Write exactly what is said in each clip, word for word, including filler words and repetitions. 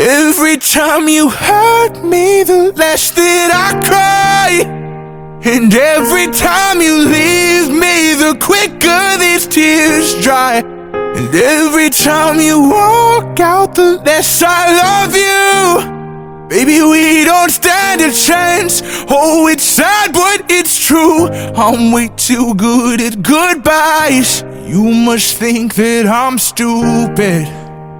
Every time you hurt me, the less that I cry. And every time you leave me, the quicker these tears dry. And every time you walk out, the less I love you. Baby, we don't stand a chance. Oh, it's sad, but it's true. I'm way too good at goodbyes. You must think that I'm stupid.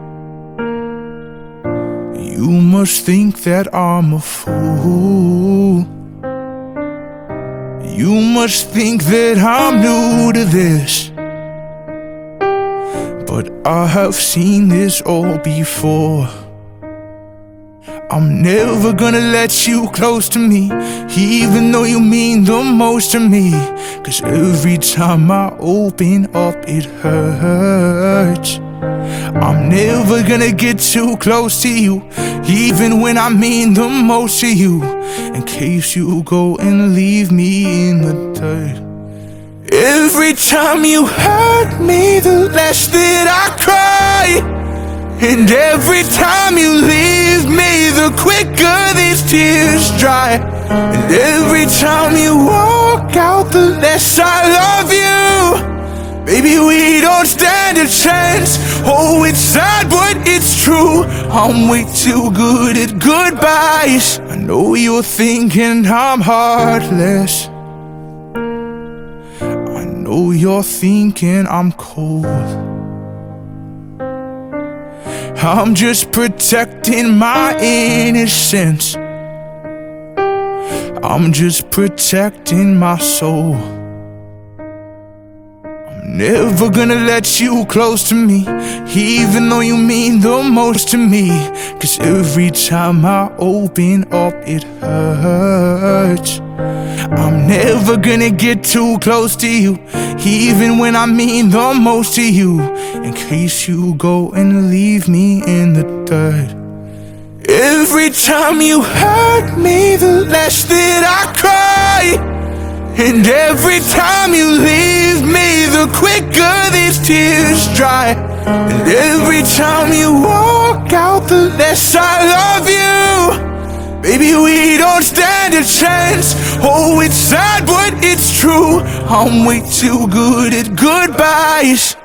You must think that I'm a fool. You must think that I'm new to this, but I have seen this all before. I'm never gonna let you close to me, even though you mean the most to me. Cause every time I open up it hurts. I'm never gonna get too close to you, even when I mean the most to you, in case you go and leave me in the dirt. Every time you hurt me, the less that I cry. And every time you leave me, the quicker these tears dry. And every time you walk out, the less I love you. Baby, we don't stand a chance. Oh, it's sad, but it's true. I'm way too good at goodbyes. I know you're thinking I'm heartless. I know you're thinking I'm cold. I'm just protecting my innocence. I'm just protecting my soul. I'm never gonna let you close to me, even though you mean the most to me. Cause every time I open up it hurts. I'm never gonna get too close to you, even when I mean the most to you, in case you go and leave me in the dirt. Every time you hurt me, the less that I cry. And every time you leave me, the quicker these tears dry. And every time you walk out, the less I love you. Baby, we don't stand a chance. Oh, it's sad, but it's true. I'm way too good at goodbyes.